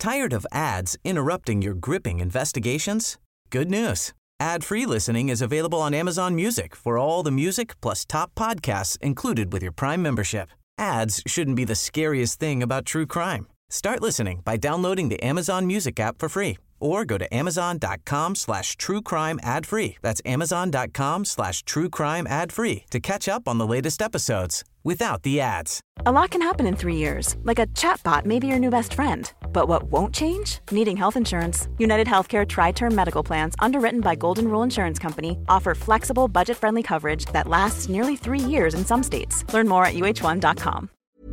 Tired of ads interrupting your gripping investigations? Good news. Ad-free listening is available on Amazon Music for all the music plus top podcasts included with your Prime membership. Ads shouldn't be the scariest thing about true crime. Start listening by downloading the Amazon Music app for free or go to amazon.com/truecrime ad-free. That's amazon.com/truecrime ad-free to catch up on the latest episodes without the ads. A lot can happen in 3 years, like a chatbot may be your new best friend. But what won't change? Needing health insurance. United Healthcare Tri-Term Medical Plans, underwritten by Golden Rule Insurance Company, offer flexible, budget-friendly coverage that lasts nearly 3 years in some states. Learn more at uh1.com.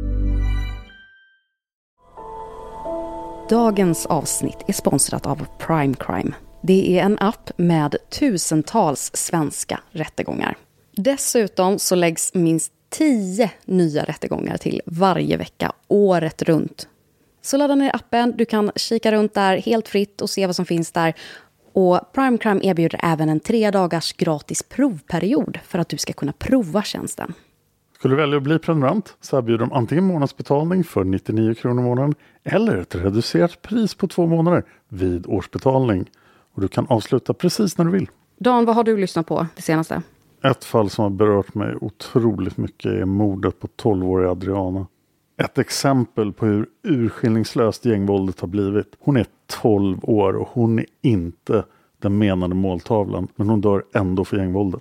Dagens avsnitt är sponsrat av Prime Crime. Det är en app med tusentals svenska rättegångar. Dessutom så läggs minst 10 nya rättegångar till varje vecka, året runt. Så ladda ner appen, du kan kika runt där helt fritt och se vad som finns där. Och Prime Crime erbjuder även en 3 dagars gratis provperiod för att du ska kunna prova tjänsten. Skulle du välja att bli prenumerant så erbjuder de antingen månadsbetalning för 99 kronor i månaden eller ett reducerat pris på 2 månader vid årsbetalning. Och du kan avsluta precis när du vill. Dan, vad har du lyssnat på det senaste? Ett fall som har berört mig otroligt mycket är mordet på 12-åriga Adriana. Ett exempel på hur urskillningslöst gängvåldet har blivit. Hon är 12 år och hon är inte den menade måltavlan. Men hon dör ändå för gängvåldet.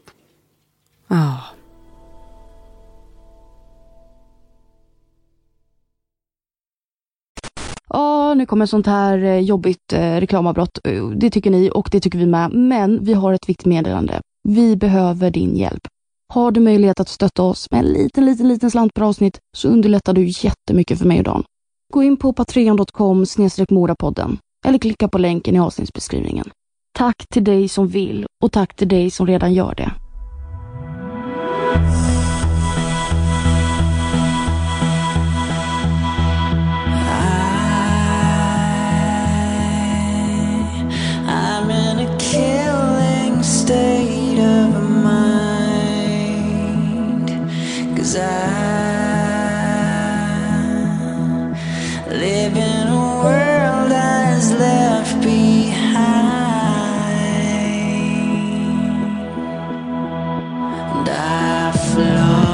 Nu kommer sånt här jobbigt reklamavbrott. Det tycker ni och det tycker vi med. Men vi har ett viktigt meddelande. Vi behöver din hjälp. Har du möjlighet att stötta oss med en liten slant per avsnitt så underlättar du jättemycket för mig och Dan. Gå in på patreon.com/modapodden eller klicka på länken i avsnittsbeskrivningen. Tack till dig som vill och tack till dig som redan gör det. I'm in a killing state of mind, 'cause I live in a world that is left behind, and I flow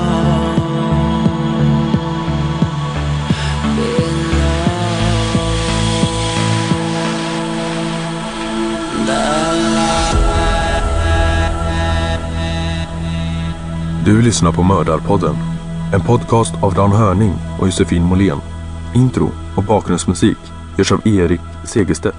Du lyssnar på Mördarpodden, en podcast av Dan Hörning och Josefin Måhlén. Intro och bakgrundsmusik görs av Erik Segerstedt.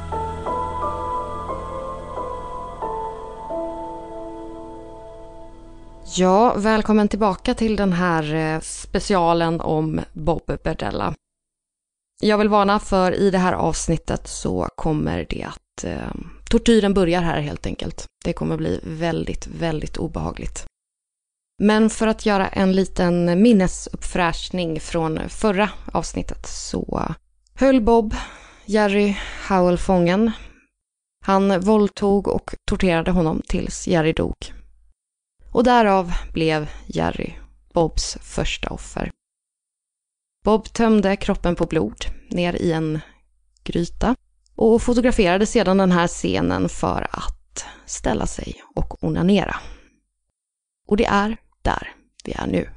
Ja, välkommen tillbaka till den här specialen om Bob Berdella. Jag vill varna för i det här avsnittet så kommer det att tortyren börjar här helt enkelt. Det kommer bli väldigt, väldigt obehagligt. Men för att göra en liten minnesuppfräschning från förra avsnittet så höll Bob Jerry Howell fången. Han våldtog och torterade honom tills Jerry dog. Och därav blev Jerry Bobs första offer. Bob tömde kroppen på blod ner i en gryta och fotograferade sedan den här scenen för att ställa sig och onanera. Och det är där vi är nu.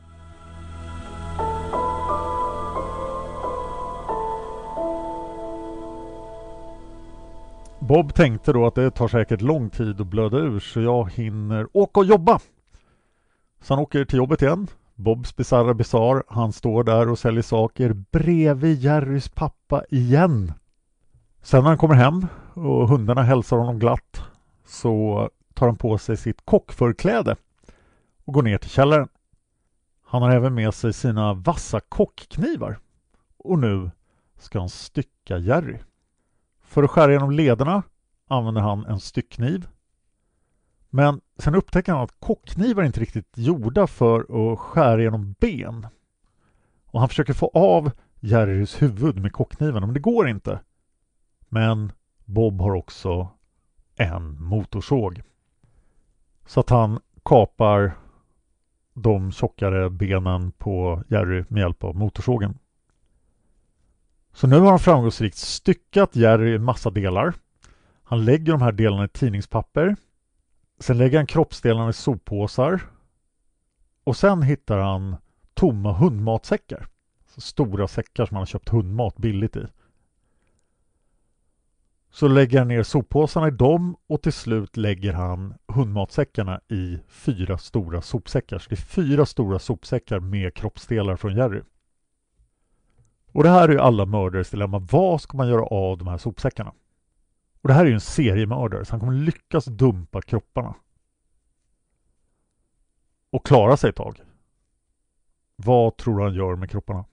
Bob tänkte då att det tar säkert lång tid att blöda ur så jag hinner åka och jobba. Så han åker till jobbet igen. Bobs bizarra bizarr. Han står där och säljer saker bredvid Jerrys pappa igen. Sen när han kommer hem och hundarna hälsar honom glatt så tar han på sig sitt kockförkläde och går ner till källaren. Han har även med sig sina vassa kockknivar. Och nu ska han stycka Jerry. För att skära genom lederna använder han en styckkniv. Men sen upptäcker han att kockknivar inte riktigt gjorda för att skära genom ben. Och han försöker få av Jerrys huvud med kockkniven, men det går inte. Men Bob har också en motorsåg. Så att han kapar de tjockare benen på Jerry med hjälp av motorsågen. Så nu har han framgångsrikt styckat Jerry i en massa delar. Han lägger de här delarna i tidningspapper. Sen lägger han kroppsdelarna i soppåsar. Och sen hittar han tomma hundmatsäckar. Så stora säckar som han har köpt hundmat billigt i. Så lägger han ner soppåsarna i dem och till slut lägger han hundmatsäckarna i 4 stora sopsäckar. Så det är 4 stora sopsäckar med kroppsdelar från Jerry. Och det här är ju alla mördares dilemma. Vad ska man göra av de här sopsäckarna? Och det här är ju en seriemördare så han kommer lyckas dumpa kropparna. Och klara sig ett tag. Vad tror du han gör med kropparna?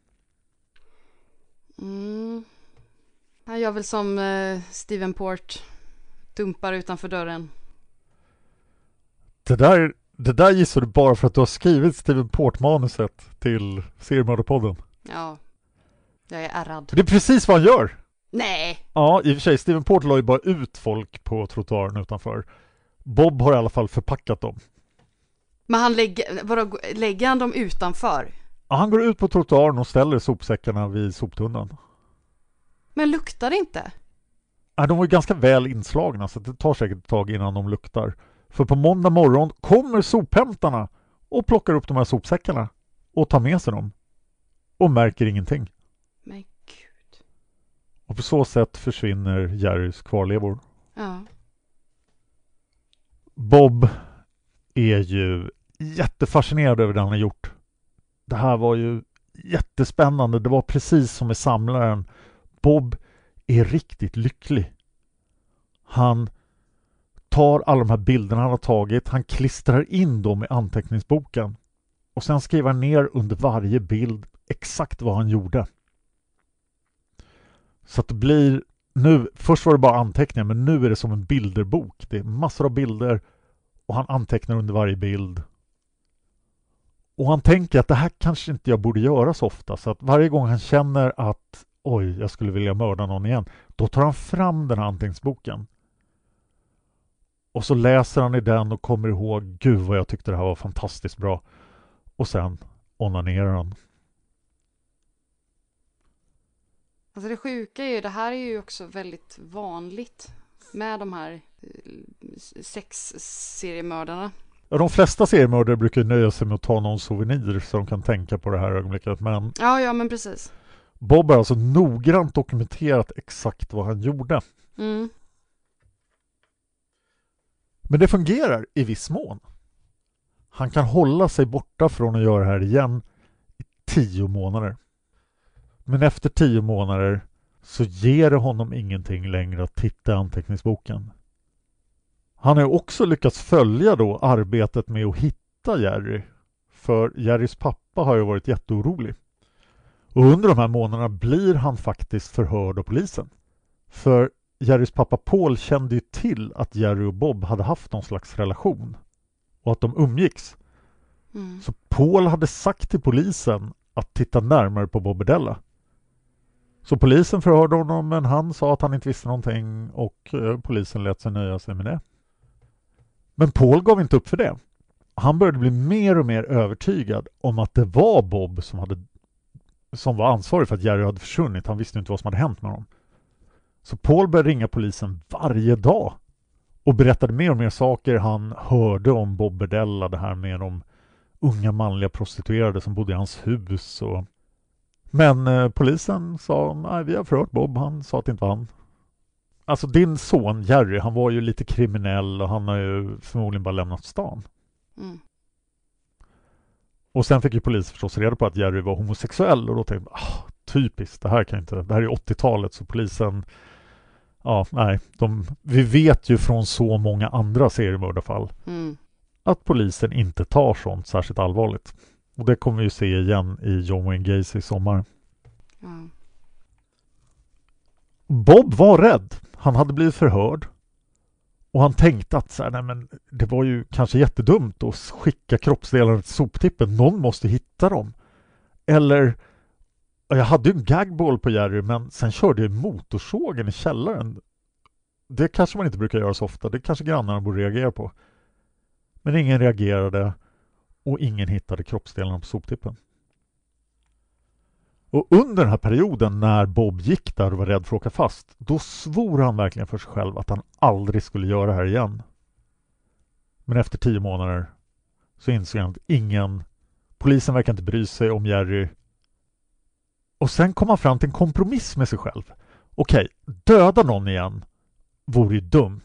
Han gör väl som Steven Port. Dumpar utanför dörren. Det där gissar du bara för att du har skrivit Steven Port-manuset till Seriemördarpodden. Ja, jag är ärrad. Det är precis vad han gör. Nej! Ja, i och för sig. Steven Port la ju bara ut folk på trottoaren utanför. Bob har i alla fall förpackat dem. Men han lägger han dem utanför? Ja, han går ut på trottoaren och ställer sopsäckarna vid soptunnan. Men luktar det inte? Ja, de var ju ganska väl inslagna så det tar säkert ett tag innan de luktar. För på måndag morgon kommer sophämtarna och plockar upp de här sopsäckarna och tar med sig dem. Och märker ingenting. Men gud. Och på så sätt försvinner Jerrys kvarlevor. Ja. Bob är ju jättefascinerad över det han har gjort. Det här var ju jättespännande. Det var precis som med samlaren. Bob är riktigt lycklig. Han tar alla de här bilderna han har tagit. Han klistrar in dem i anteckningsboken. Och sen skriver han ner under varje bild exakt vad han gjorde. Så att det blir nu, först var det bara anteckningar men nu är det som en bilderbok. Det är massor av bilder och han antecknar under varje bild. Och han tänker att det här kanske inte jag borde göra så ofta. Så att varje gång han känner att oj, jag skulle vilja mörda någon igen. Då tar han fram den här anteckningsboken. Och så läser han i den och kommer ihåg gud vad jag tyckte det här var fantastiskt bra. Och sen onanerar han. Alltså det sjuka är ju, det här är ju också väldigt vanligt med de här sexseriemördarna. Ja, de flesta seriemördare brukar nöja sig med att ta någon souvenir så de kan tänka på det här ögonblicket. Men ja, men precis. Bob har alltså noggrant dokumenterat exakt vad han gjorde. Mm. Men det fungerar i viss mån. Han kan hålla sig borta från att göra det här igen i 10 månader. Men efter 10 månader så ger det honom ingenting längre att titta i anteckningsboken. Han har också lyckats följa då arbetet med att hitta Jerry. För Jerrys pappa har ju varit jätteorolig. Och under de här månaderna blir han faktiskt förhörd av polisen. För Jerrys pappa Paul kände ju till att Jerry och Bob hade haft någon slags relation. Och att de umgicks. Mm. Så Paul hade sagt till polisen att titta närmare på Bob Berdella. Så polisen förhörde honom men han sa att han inte visste någonting och polisen lät sig nöja sig med det. Men Paul gav inte upp för det. Han började bli mer och mer övertygad om att det var Bob som var ansvarig för att Jerry hade försvunnit. Han visste inte vad som hade hänt med honom. Så Paul började ringa polisen varje dag och berättade mer och mer saker. Han hörde om Bob Berdella, det här med de unga manliga prostituerade som bodde i hans hus. Men polisen sa, nej, vi har förhört Bob. Han sa att det inte var han. Alltså din son Jerry, han var ju lite kriminell och han har ju förmodligen bara lämnat stan. Mm. Och sen fick ju polisen förstås reda på att Jerry var homosexuell och då tänkte jag, typiskt, det här är 80-talet så polisen, vi vet ju från så många andra seriemördarfall att polisen inte tar sånt särskilt allvarligt. Och det kommer vi ju se igen i John Wayne Gacy i sommar. Mm. Bob var rädd. Han hade blivit förhörd. Och han tänkte att det var ju kanske jättedumt att skicka kroppsdelarna till soptippen. Någon måste hitta dem. Eller, jag hade ju en gagball på Jerry men sen körde jag motorsågen i källaren. Det kanske man inte brukar göra så ofta. Det kanske grannarna borde reagera på. Men ingen reagerade och ingen hittade kroppsdelarna på soptippen. Och under den här perioden när Bob gick där och var rädd för att åka fast, då svor han verkligen för sig själv att han aldrig skulle göra det här igen. Men efter 10 månader så insåg han att polisen verkar inte bry sig om Jerry. Och sen kom han fram till en kompromiss med sig själv. Okej, döda någon igen vore ju dumt.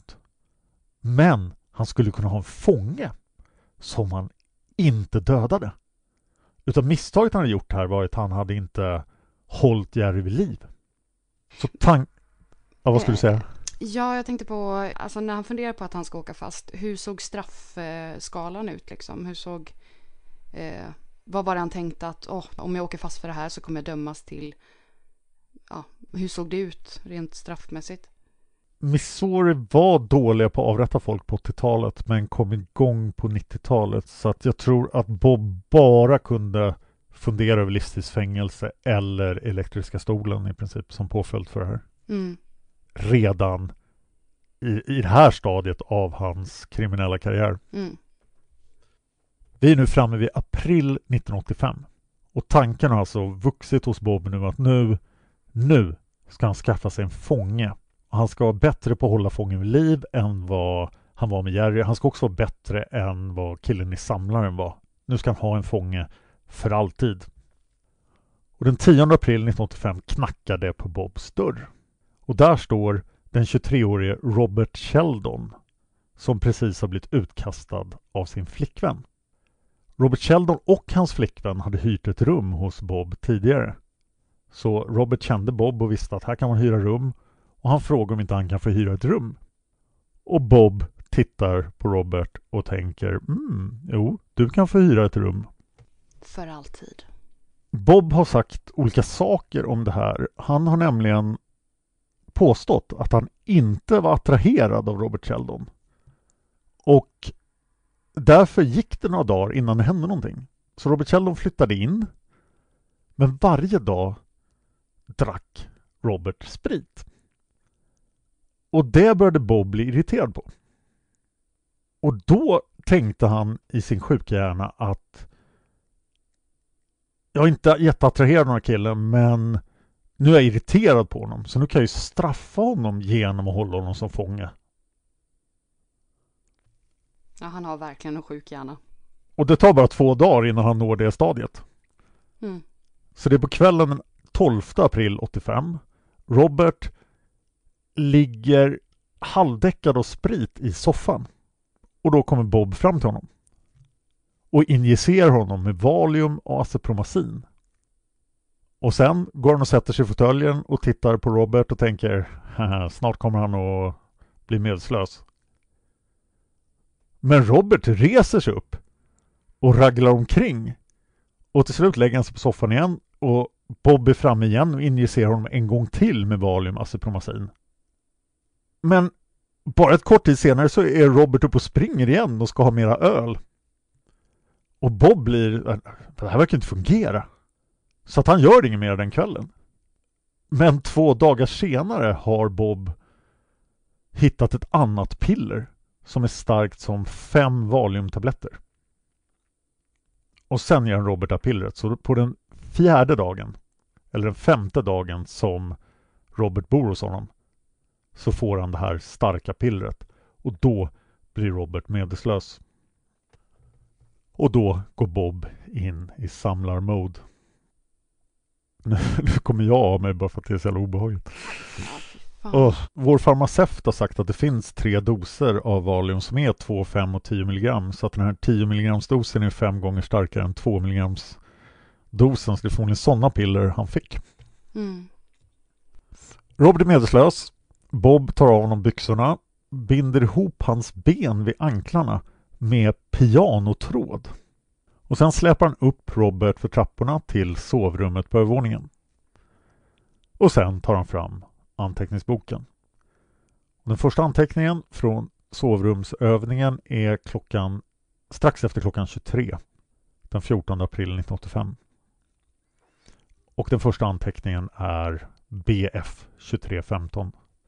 Men han skulle kunna ha en fånge som han inte dödade. Utan misstaget han hade gjort här var att han hade inte hållit Jerry vid liv. Så vad skulle du säga? Ja, jag tänkte på, alltså när han funderar på att han ska åka fast, hur såg straffskalan ut liksom? Vad var det han tänkte att om jag åker fast för det här så kommer jag dömas till, hur såg det ut rent straffmässigt? Missouri var dåliga på att avrätta folk på 80-talet men kom igång på 90-talet, så att jag tror att Bob bara kunde fundera över livstidsfängelse eller elektriska stolen i princip som påföljd för det här. Redan i det här stadiet av hans kriminella karriär. Vi är nu framme vid april 1985 och tanken har alltså vuxit hos Bob nu att nu ska han skaffa sig en fånge. Han ska vara bättre på att hålla fången vid liv än vad han var med Jerry. Han ska också vara bättre än vad killen i Samlaren var. Nu ska han ha en fånge för alltid. Och den 10 april 1985 knackar det på Bobs dörr. Och där står den 23-årige Robert Sheldon som precis har blivit utkastad av sin flickvän. Robert Sheldon och hans flickvän hade hyrt ett rum hos Bob tidigare. Så Robert kände Bob och visste att här kan man hyra rum. Och han frågar om inte han kan få hyra ett rum. Och Bob tittar på Robert och tänker, jo, du kan få hyra ett rum. För alltid. Bob har sagt olika saker om det här. Han har nämligen påstått att han inte var attraherad av Robert Sheldon. Och därför gick det några dagar innan det hände någonting. Så Robert Sheldon flyttade in. Men varje dag drack Robert sprit. Och det började Bob bli irriterad på. Och då tänkte han i sin sjuka hjärna att jag är inte jätteattraherad av den här killen, men nu är jag irriterad på honom. Så nu kan jag ju straffa honom genom att hålla honom som fånge. Ja, han har verkligen en sjuk hjärna. Och det tar bara 2 dagar innan han når det stadiet. Så det är på kvällen den 12 april 85. Robert ligger halvdäckad av sprit i soffan. Och då kommer Bob fram till honom. Och injicerar honom med Valium och Acepromazin. Och sen går han och sätter sig i fåtöljen och tittar på Robert och tänker, snart kommer han att bli medslös. Men Robert reser sig upp och raglar omkring. Och till slut lägger han sig på soffan igen och Bob är framme igen och injicerar honom en gång till med Valium och Acepromazin. Men bara ett kort tid senare så är Robert uppe och springer igen och ska ha mera öl. Och Bob blir, det här verkar inte fungera. Så att han gör inget mer den kvällen. Men 2 dagar senare har Bob hittat ett annat piller som är starkt som 5 valiumtabletter. Och sen ger han Robert det pillret. Så på den 4:e dagen, eller den 5:e dagen som Robert bor hos honom, så får han det här starka pillret. Och då blir Robert medvetslös. Och då går Bob in i samlarmode. Nu kommer jag av mig bara för att det är så jävla obehagligt. Vår farmaceut har sagt att det finns 3 doser av Valium som är 2, 5 och 10 mg. Så att den här 10 mg dosen är 5 gånger starkare än 2 mg dosen. Så det är förmodligen sådana piller han fick. Robert är medvetslös. Bob tar av honom byxorna, binder ihop hans ben vid anklarna med pianotråd. Och sen släpar han upp Robert för trapporna till sovrummet på övervåningen. Och sen tar han fram anteckningsboken. Den första anteckningen från sovrumsövningen är strax efter klockan 23 den 14 april 1985. Och den första anteckningen är BF 2315.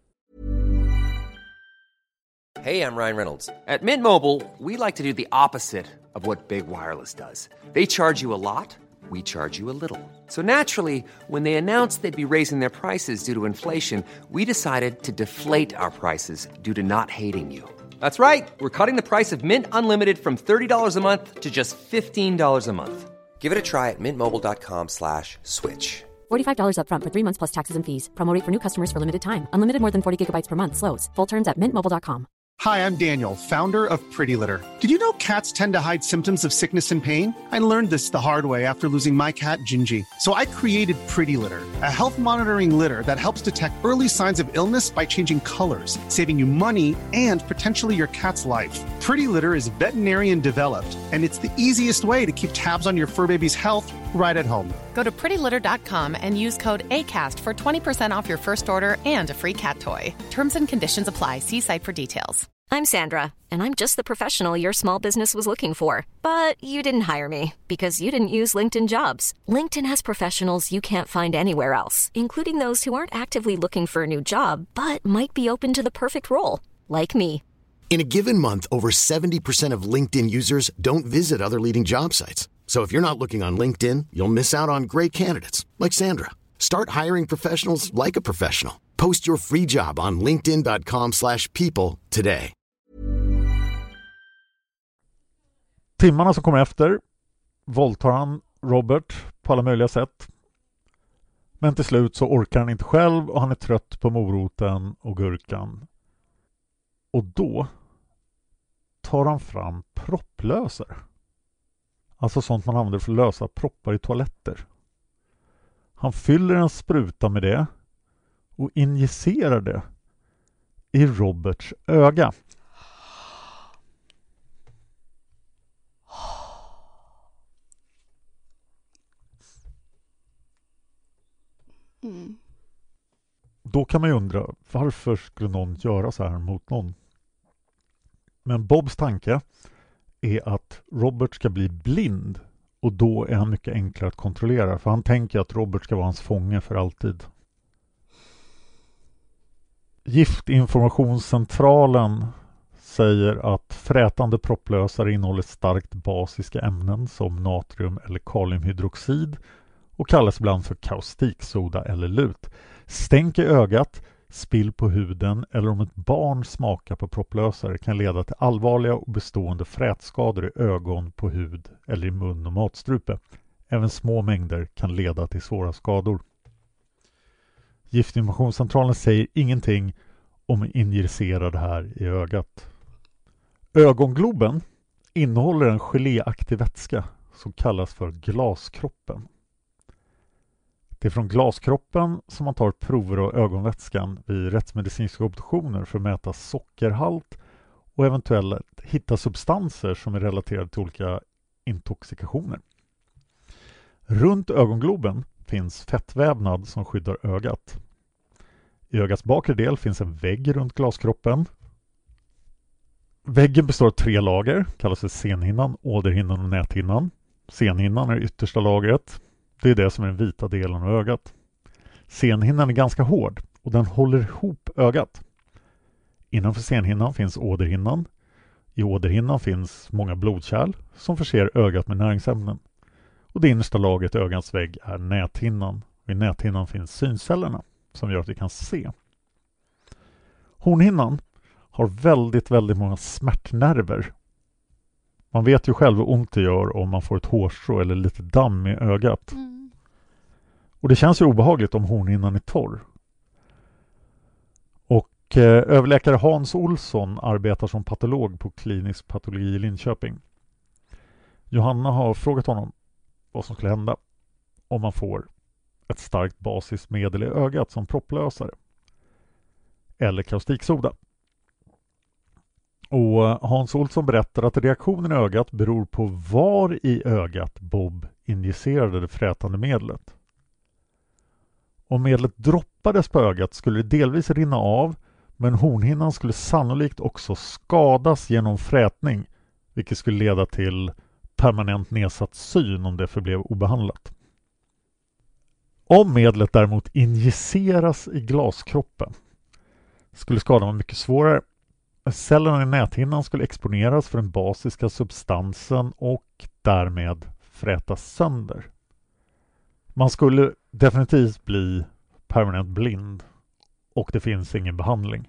Hey, I'm Ryan Reynolds. At Mint Mobile, we like to do the opposite of what Big Wireless does. They charge you a lot, we charge you a little. So naturally, when they announced they'd be raising their prices due to inflation, we decided to deflate our prices due to not hating you. That's right. We're cutting the price of Mint Unlimited from $30 a month to just $15 a month. Give it a try at mintmobile.com/switch. $45 up front for 3 months plus taxes and fees. Promo rate for new customers for limited time. Unlimited more than 40 gigabytes per month. Slows full terms at mintmobile.com. Hi, I'm Daniel, founder of Pretty Litter. Did you know cats tend to hide symptoms of sickness and pain? I learned this the hard way after losing my cat, Gingy. So I created Pretty Litter, a health monitoring litter that helps detect early signs of illness by changing colors, saving you money and potentially your cat's life. Pretty Litter is veterinarian developed, and it's the easiest way to keep tabs on your fur baby's health right at home. Go to prettylitter.com and use code ACAST for 20% off your first order and a free cat toy. Terms and conditions apply. See site for details. I'm Sandra, and I'm just the professional your small business was looking for. But you didn't hire me because you didn't use LinkedIn Jobs. LinkedIn has professionals you can't find anywhere else, including those who aren't actively looking for a new job, but might be open to the perfect role, like me. In a given month, over 70% of LinkedIn users don't visit other leading job sites. So if you're not looking on LinkedIn, you'll miss out on great candidates like Sandra. Start hiring professionals like a professional. Post your free job on linkedin.com/people today. Timmarna som kommer efter våldtar han Robert på alla möjliga sätt. Men till slut så orkar han inte själv och han är trött på moroten och gurkan. Och då tar han fram propplösare. Alltså sånt man använder för att lösa proppar i toaletter. Han fyller en spruta med det och injicerar det i Roberts öga. Då kan man ju undra, varför skulle någon göra så här mot någon? Men Bobs tanke är att Robert ska bli blind, och då är han mycket enklare att kontrollera, för han tänker att Robert ska vara hans fånge för alltid. Giftinformationscentralen säger att frätande propplösare innehåller starkt basiska ämnen som natrium eller kaliumhydroxid och kallas ibland för kaustiksoda eller lut. Stänk i ögat, spill på huden eller om ett barn smakar på propplösare kan leda till allvarliga och bestående frätskador i ögon, på hud eller i mun och matstrupe. Även små mängder kan leda till svåra skador. Giftinformationscentralen säger ingenting om att injicera det här i ögat. Ögongloben innehåller en geléaktig vätska som kallas för glaskroppen. Det är från glaskroppen som man tar prover av ögonvätskan vid rättsmedicinska obduktioner för att mäta sockerhalt och eventuellt hitta substanser som är relaterade till olika intoxikationer. Runt ögongloben finns fettvävnad som skyddar ögat. I ögats bakre del finns en vägg runt glaskroppen. Väggen består av 3 lager, kallas för senhinnan, åderhinnan och näthinnan. Senhinnan är yttersta lagret. Det är det som är den vita delen av ögat. Senhinnan är ganska hård och den håller ihop ögat. Innanför senhinnan finns åderhinnan. I åderhinnan finns många blodkärl som förser ögat med näringsämnen. Och det innersta lagret i ögans vägg är näthinnan. Vid näthinnan finns syncellerna som gör att vi kan se. Hornhinnan har väldigt många smärtnerver. Man vet ju själv hur ont det gör om man får ett hårstrå eller lite damm i ögat. Och det känns ju obehagligt om hornhinnan är torr. Och överläkare Hans Olsson arbetar som patolog på klinisk patologi i Linköping. Johanna har frågat honom vad som skulle hända om man får ett starkt basiskt medel i ögat som propplösare eller kaustiksoda. Och Hans Olsson berättar att reaktionen i ögat beror på var i ögat Bob injicerade det frätande medlet. Om medlet droppades på ögat skulle det delvis rinna av, men hornhinnan skulle sannolikt också skadas genom frätning, vilket skulle leda till permanent nedsatt syn om det förblev obehandlat. Om medlet däremot injiceras i glaskroppen skulle skadan vara mycket svårare. Cellerna i näthinnan skulle exponeras för den basiska substansen och därmed frätas sönder. Man skulle definitivt bli permanent blind och det finns ingen behandling.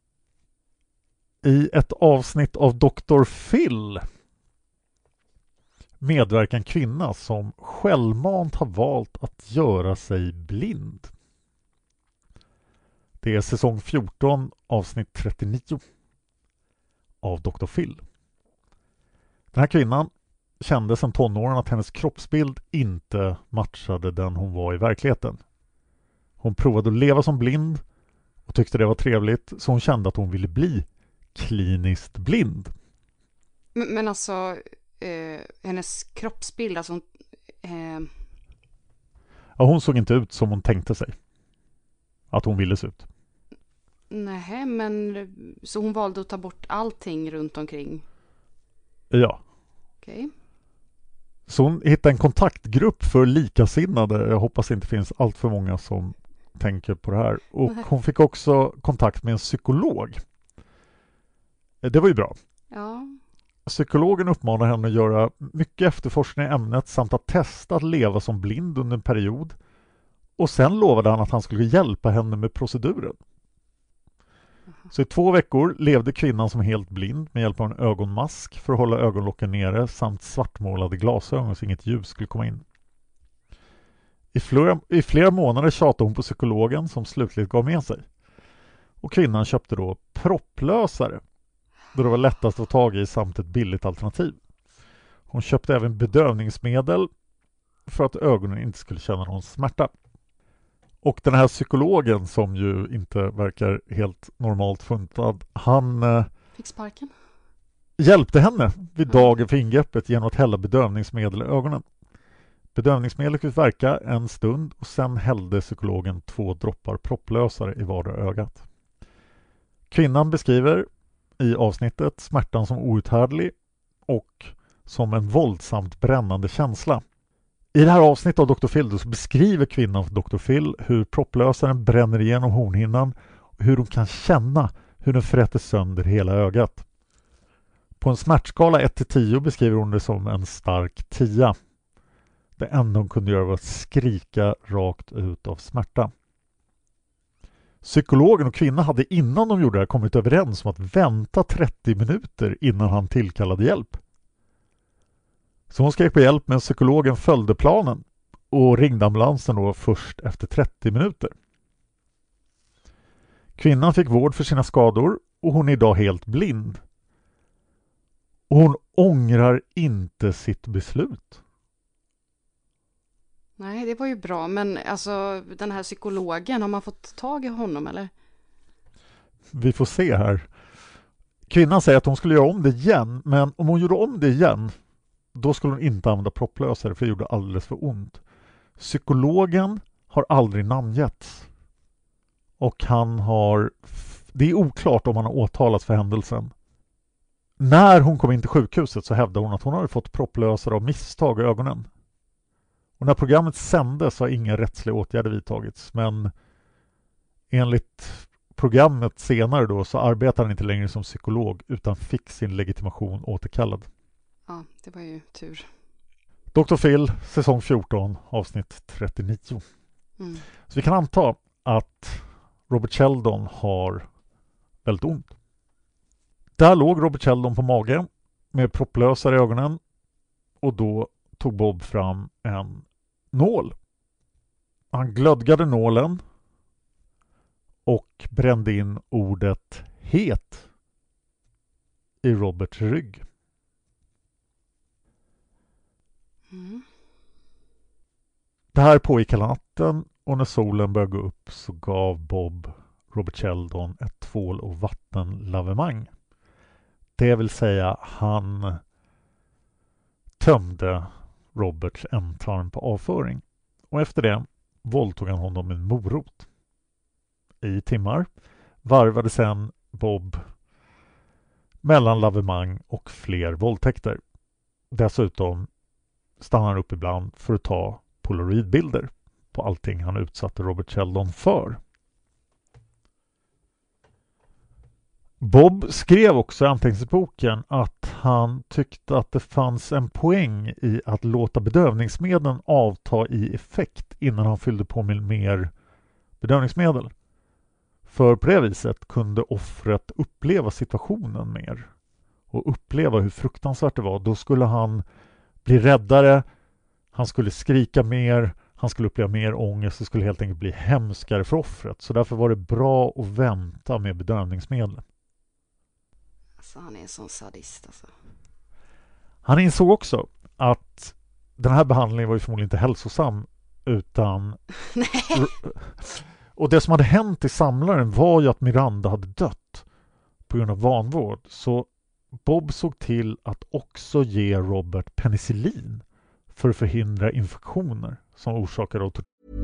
I ett avsnitt av Dr. Phil medverkar en kvinna som självmant har valt att göra sig blind. Det är säsong 14, avsnitt 39 av Dr. Phil. Den här kvinnan kände sedan tonåren att hennes kroppsbild inte matchade den hon var i verkligheten. Hon provade att leva som blind och tyckte det var trevligt, så hon kände att hon ville bli kliniskt blind. Men alltså, hennes kroppsbild, alltså... Ja, hon såg inte ut som hon tänkte sig att hon ville se ut. Nej, men så hon valde att ta bort allting runt omkring? Ja. Okej. Så hon hittade en kontaktgrupp för likasinnade. Jag hoppas det inte finns allt för många som tänker på det här. Och hon fick också kontakt med en psykolog. Det var ju bra. Ja. Psykologen uppmanade henne att göra mycket efterforskning i ämnet samt att testa att leva som blind under en period. Och sen lovade han att han skulle hjälpa henne med proceduren. Så i 2 veckor levde kvinnan som helt blind med hjälp av en ögonmask för att hålla ögonlocken nere samt svartmålade glasögon så inget ljus skulle komma in. I flera månader tjatade hon på psykologen som slutligt gav med sig. Och kvinnan köpte då propplösare då det var lättast att få tag i samt ett billigt alternativ. Hon köpte även bedövningsmedel för att ögonen inte skulle känna någon smärta. Och den här psykologen som ju inte verkar helt normalt funtad, han fick sparken. Hjälpte henne vid dagen för ingreppet genom att hälla bedövningsmedel i ögonen. Bedövningsmedlet fick verka en stund och sen hällde psykologen 2 droppar propplösare i vardera ögat. Kvinnan beskriver i avsnittet smärtan som outhärdlig och som en våldsamt brännande känsla. I det här avsnittet av Dr. Phil så beskriver kvinnan för Dr. Phil hur propplösaren bränner igenom hornhinnan och hur hon kan känna hur den fräter sönder hela ögat. På en smärtskala 1-10 beskriver hon det som en stark 10. Det enda hon kunde göra var att skrika rakt ut av smärta. Psykologen och kvinnan hade innan de gjorde det här kommit överens om att vänta 30 minuter innan han tillkallade hjälp. Så hon skrek på hjälp men psykologen följde planen och ringde ambulansen då först efter 30 minuter. Kvinnan fick vård för sina skador och hon är idag helt blind. Och hon ångrar inte sitt beslut. Nej, det var ju bra. Men alltså den här psykologen, har man fått tag i honom eller? Vi får se här. Kvinnan säger att hon skulle göra om det igen, men om hon gjorde om det igen då skulle hon inte använda propplösare för det gjorde alldeles för ont. Psykologen har aldrig namngetts. Och det är oklart om han har åtalats för händelsen. När hon kom in till sjukhuset så hävdade hon att hon hade fått propplösare av misstag i ögonen. Och när programmet sändes har inga rättsliga åtgärder vidtagits. Men enligt programmet senare då så arbetar han inte längre som psykolog utan fick sin legitimation återkallad. Ja, det var ju tur. Dr. Phil, säsong 14, avsnitt 39. Så vi kan anta att Robert Sheldon har väldigt ont. Där låg Robert Sheldon på mage med propplösare i ögonen och då tog Bob fram en nål. Han glödgade nålen och brände in ordet het i Roberts rygg. Det här pågick hela natten och när solen började gå upp så gav Bob Robert Sheldon ett tvål- och vattenlavemang. Det vill säga han tömde Roberts ändtarm på avföring. Och efter det våldtog han honom med en morot. I timmar varvade sen Bob mellan lavemang och fler våldtäkter. Dessutom stannar han upp ibland för att ta polaroidbilder på allting han utsatte Robert Sheldon för. Bob skrev också i anteckningsboken att han tyckte att det fanns en poäng i att låta bedövningsmedlen avta i effekt innan han fyllde på med mer bedövningsmedel. För på det viset kunde offret uppleva situationen mer och uppleva hur fruktansvärt det var. Då skulle han bli räddare, han skulle skrika mer, han skulle uppleva mer ångest, det skulle helt enkelt bli hemskare för offret. Så därför var det bra att vänta med bedövningsmedel. Alltså han är en sån sadist alltså. Han insåg också att den här behandlingen var ju förmodligen inte hälsosam utan... Och det som hade hänt i samlaren var ju att Miranda hade dött på grund av vanvård. Så Bob såg till att också ge Robert penicillin för att förhindra infektioner som orsakade av tortyr.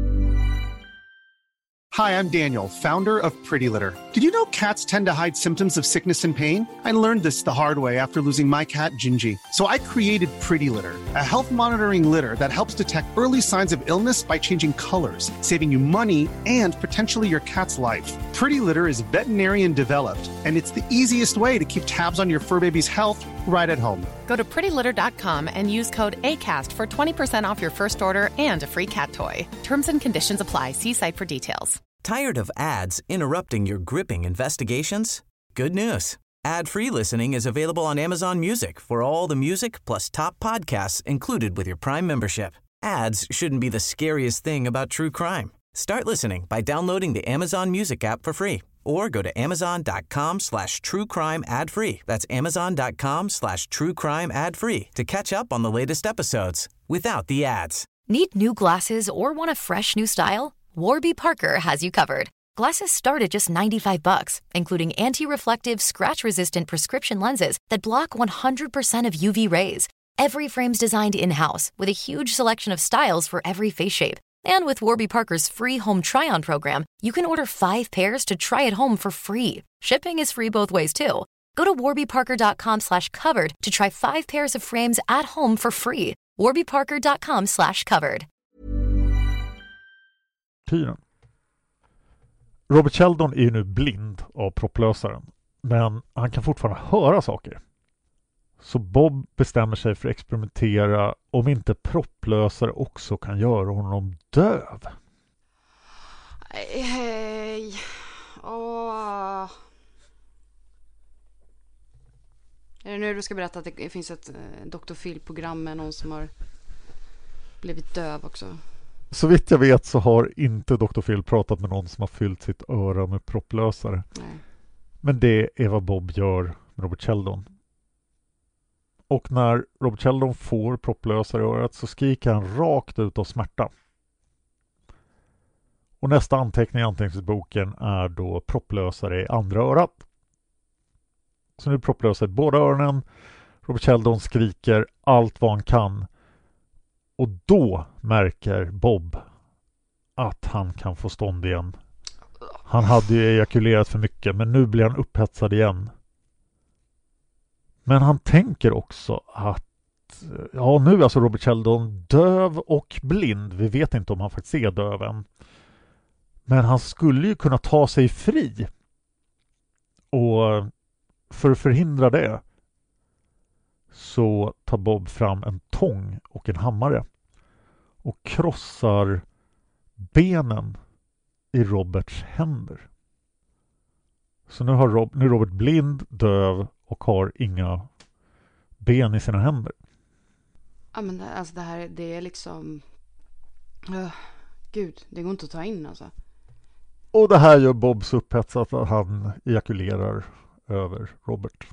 Hi, I'm Daniel, founder of Pretty Litter. Did you know cats tend to hide symptoms of sickness and pain? I learned this the hard way after losing my cat, Gingy. So I created Pretty Litter, a health monitoring litter that helps detect early signs of illness by changing colors, saving you money and potentially your cat's life. Pretty Litter is veterinarian developed, and it's the easiest way to keep tabs on your fur baby's health right at home. Go to prettylitter.com and use code ACAST for 20% off your first order and a free cat toy. Terms and conditions apply. See site for details. Tired of ads interrupting your gripping investigations? Good news. Ad-free listening is available on Amazon Music for all the music plus top podcasts included with your Prime membership. Ads shouldn't be the scariest thing about true crime. Start listening by downloading the Amazon Music app for free or go to amazon.com/truecrime ad-free. That's amazon.com/truecrime ad-free to catch up on the latest episodes without the ads. Need new glasses or want a fresh new style? Warby Parker has you covered. Glasses start at just $95, including anti-reflective, scratch-resistant prescription lenses that block 100% of UV rays. Every frame's designed in-house with a huge selection of styles for every face shape. And with Warby Parker's free home try-on program, you can order 5 pairs to try at home for free. Shipping is free both ways too. Go to warbyparker.com/covered to try 5 pairs of frames at home for free. warbyparker.com/covered. Robert Sheldon är ju nu blind av propplösaren, men han kan fortfarande höra saker. Så Bob bestämmer sig för att experimentera om inte propplösare också kan göra honom döv. Hej. Åh. Är det nu du ska berätta att det finns ett Dr. Phil-program med någon som har blivit döv också? Så vitt jag vet så har inte Dr. Phil pratat med någon som har fyllt sitt öra med propplösare. Nej. Men det är vad Bob gör med Robert Sheldon. Och när Robert Sheldon får propplösare i örat så skriker han rakt ut av smärta. Och nästa anteckning i anteckningsboken är då propplösare i andra örat. Så nu propplösare i båda öronen. Robert Sheldon skriker allt vad han kan. Och då märker Bob att han kan få stånd igen. Han hade ju ejakulerat för mycket, men nu blir han upphetsad igen. Men han tänker också att ja, nu är alltså Robert Sheldon döv och blind. Vi vet inte om han faktiskt är döv än. Men han skulle ju kunna ta sig fri. Och för att förhindra det så tar Bob fram en tång och en hammare och krossar benen i Roberts händer. Så nu är Robert blind, döv och har inga ben i sina händer. Ja, men alltså det är liksom... Gud, det går inte att ta in alltså. Och det här gör Bob så upphetsat att han ejakulerar över Robert.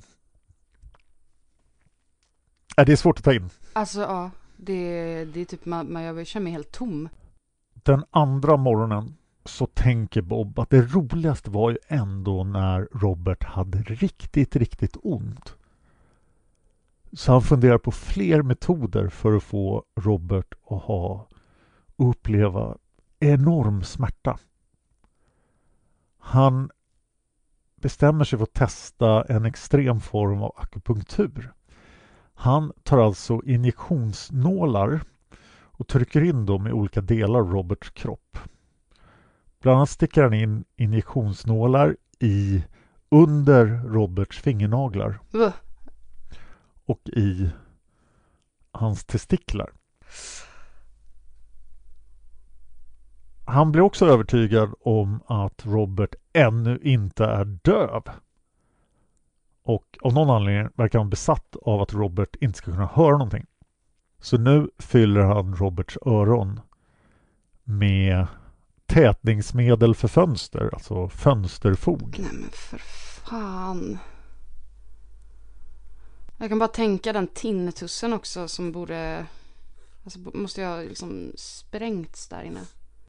Det är svårt att ta in. Alltså ja, det är typ jag känner mig helt tom. Den andra morgonen så tänker Bob att det roligaste var ju ändå när Robert hade riktigt ont. Så han funderar på fler metoder för att få Robert att uppleva enorm smärta. Han bestämmer sig för att testa en extrem form av akupunktur. Han tar alltså injektionsnålar och trycker in dem i olika delar av Roberts kropp. Bland annat sticker han in injektionsnålar i under Roberts fingernaglar. Och i hans testiklar. Han blir också övertygad om att Robert ännu inte är döv. Och av någon anledning verkar han besatt av att Robert inte ska kunna höra någonting. Så nu fyller han Roberts öron med tätningsmedel för fönster, alltså fönsterfog. Nej men för fan. Jag kan bara tänka den tinnetussen också som borde... Alltså måste jag liksom sprängts där inne.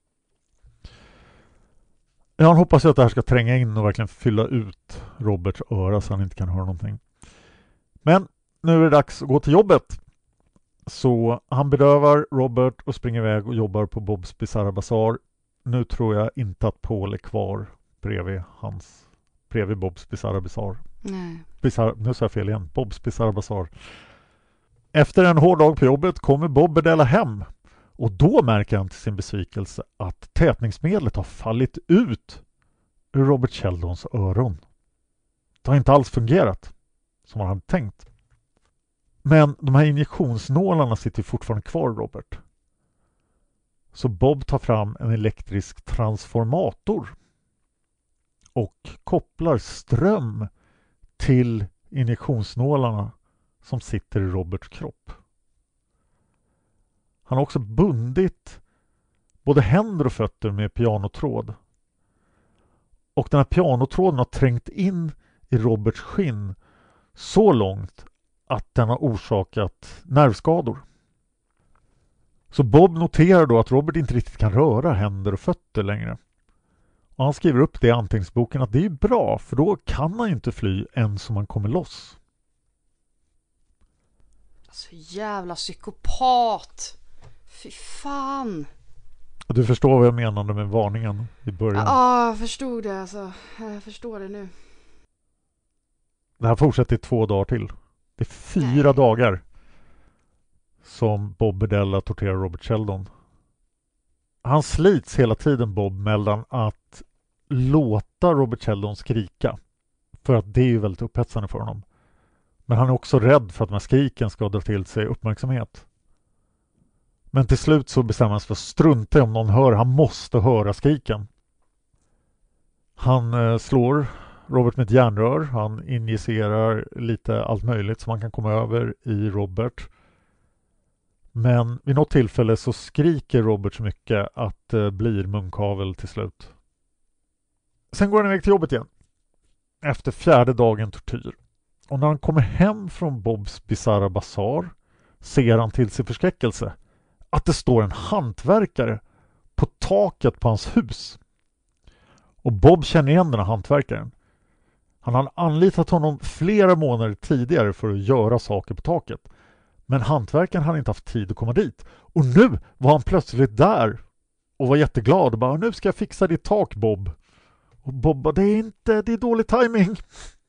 Ja, han hoppas att det här ska tränga in och verkligen fylla ut Roberts öra så han inte kan höra någonting. Men nu är det dags att gå till jobbet. Så han bedövar Robert och springer iväg och jobbar på Bobs Bizarra Bazaar. Nu tror jag inte att Paul är kvar bredvid Bobs Bizarra Bazaar. Nej. Nu sa jag fel igen. Bobs Bizarra Bazaar. Efter en hård dag på jobbet kommer Bob Berdella hem. Och då märker han till sin besvikelse att tätningsmedlet har fallit ut ur Robert Sheldons öron. Det har inte alls fungerat som han hade tänkt. Men de här injektionsnålarna sitter fortfarande kvar i Robert. Så Bob tar fram en elektrisk transformator och kopplar ström till injektionsnålarna som sitter i Roberts kropp. Han har också bundit både händer och fötter med pianotråd. Och den här pianotråden har trängt in i Roberts skinn så långt att den har orsakat nervskador. Så Bob noterar då att Robert inte riktigt kan röra händer och fötter längre. Och han skriver upp det i anteckningsboken att det är bra, för då kan han ju inte fly än som han kommer loss. Alltså jävla psykopat! Fy fan! Du förstår vad jag menade med varningen i början. Ja, jag förstod det alltså. Jag förstår det nu. Det här fortsätter i 2 dagar till. Det är 4 dagar som Bob Berdella torterar Robert Sheldon. Han slits hela tiden, Bob, mellan att låta Robert Sheldon skrika. För att det är ju väldigt upphetsande för honom. Men han är också rädd för att de här skriken ska dra till sig uppmärksamhet. Men till slut så bestämmer han sig för att strunta om någon hör. Han måste höra skriken. Han slår Robert med ett järnrör. Han injicerar lite allt möjligt som man kan komma över i Robert. Men vid något tillfälle så skriker Robert så mycket att det blir munkavel till slut. Sen går han iväg till jobbet igen. Efter 4:e dagen tortyr. Och när han kommer hem från Bobs Bizarra Bazaar ser han till sin förskräckelse att det står en hantverkare på taket på hans hus. Och Bob känner igen den här hantverkaren. Han hade anlitat honom flera månader tidigare för att göra saker på taket. Men hantverkaren hade inte haft tid att komma dit. Och nu var han plötsligt där och var jätteglad och bara, nu ska jag fixa ditt tak, Bob. Och Bob bara, det är dålig timing.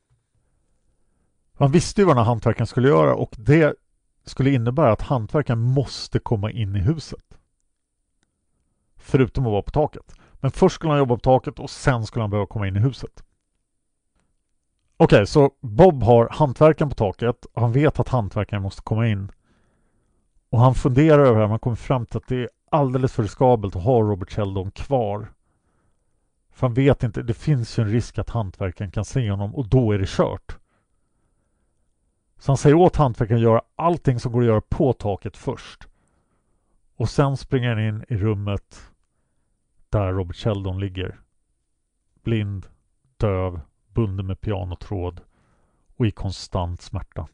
Han visste ju vad den här hantverkaren skulle göra och det skulle innebära att hantverkaren måste komma in i huset. Förutom att vara på taket. Men först skulle han jobba på taket och sen skulle han behöva komma in i huset. Okej, så Bob har hantverkaren på taket och han vet att hantverkaren måste komma in. Och han funderar över det här, man kommer fram till att det är alldeles för riskabelt att ha Robert Sheldon kvar. För han vet inte, det finns ju en risk att hantverkaren kan se honom och då är det kört. Så han säger åt hantverkaren att göra allting som går att göra på taket först. Och sen springer han in i rummet där Robert Sheldon ligger. Blind, döv, bunden med pianotråd och i konstant smärta.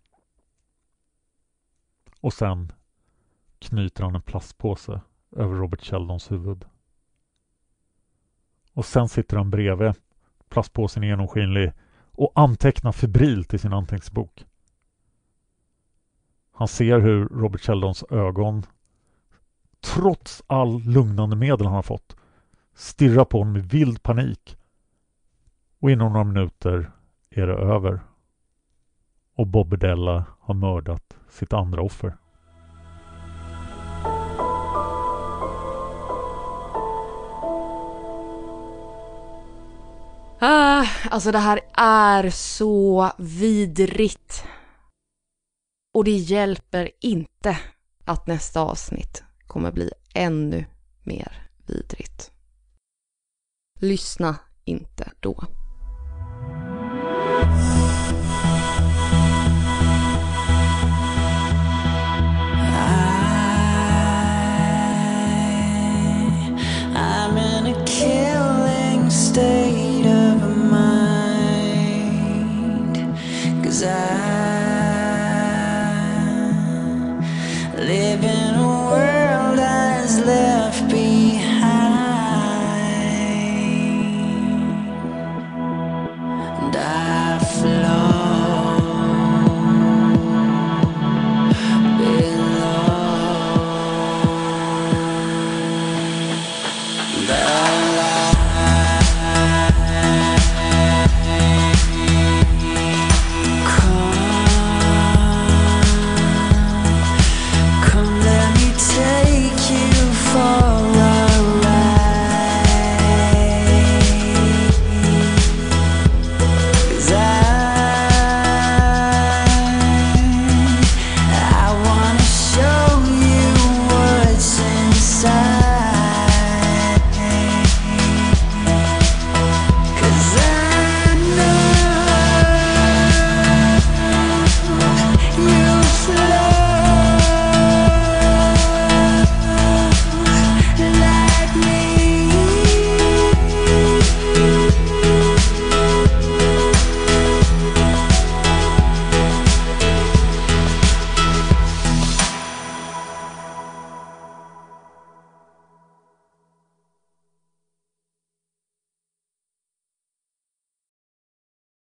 Och sen knyter han en plastpåse över Robert Sheldons huvud. Och sen sitter han bredvid, plastpåsen är genomskinlig, och antecknar febrilt i sin anteckningsbok. Han ser hur Robert Sheldons ögon, trots all lugnande medel han har fått, stirrar på honom i vild panik. Och inom några minuter är det över. Och Bob Berdella har mördat sitt andra offer. Alltså det här är så vidrigt. Och det hjälper inte att nästa avsnitt kommer bli ännu mer vidrigt. Lyssna inte då.